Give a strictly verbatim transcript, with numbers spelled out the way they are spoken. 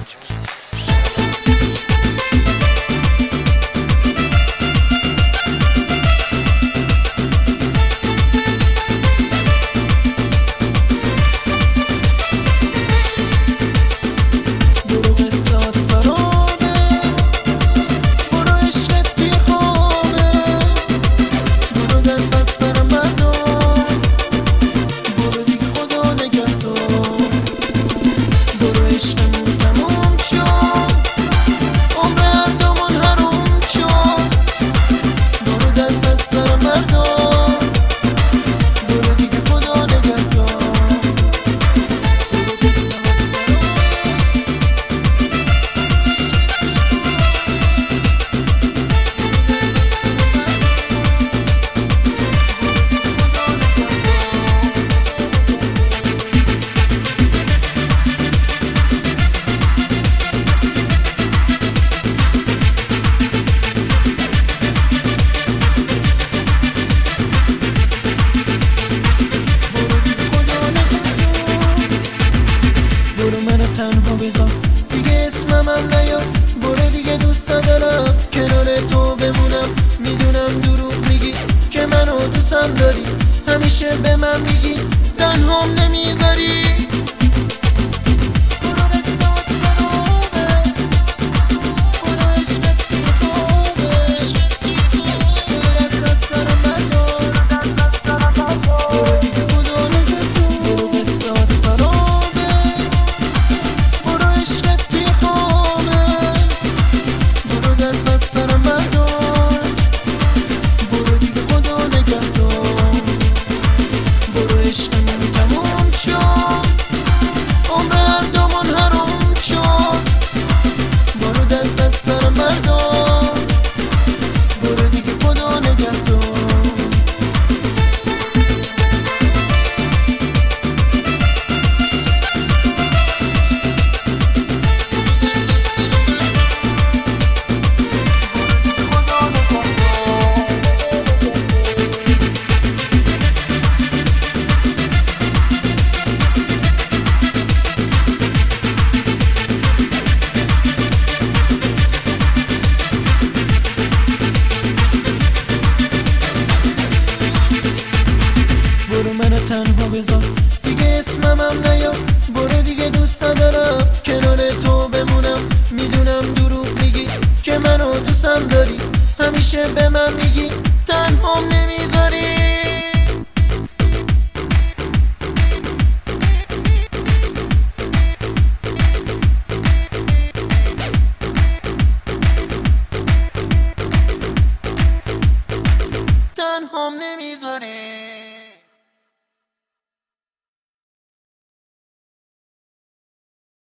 تنها بذار دیگه اسمم هم نیار، برو دیگه دوست ندارم کنار تو بمونم. میدونم دروغ میگی که منو دوستم داری، همیشه به من میگی تنهام نمیذاری. عشقمون تموم شد، عمر هر دومون حروم شد. برو دست از سرم بردار، برو دیگه خدا نگهدار. برو منو تنها بذار دیگه اسمم هم نیار، برو دیگه دوست ندارم کنار تو بمونم. میدونم دروغ میگی که منو دوستم داری، همیشه به من میگی تنهام نمیذاری. تنهام نمیذاری.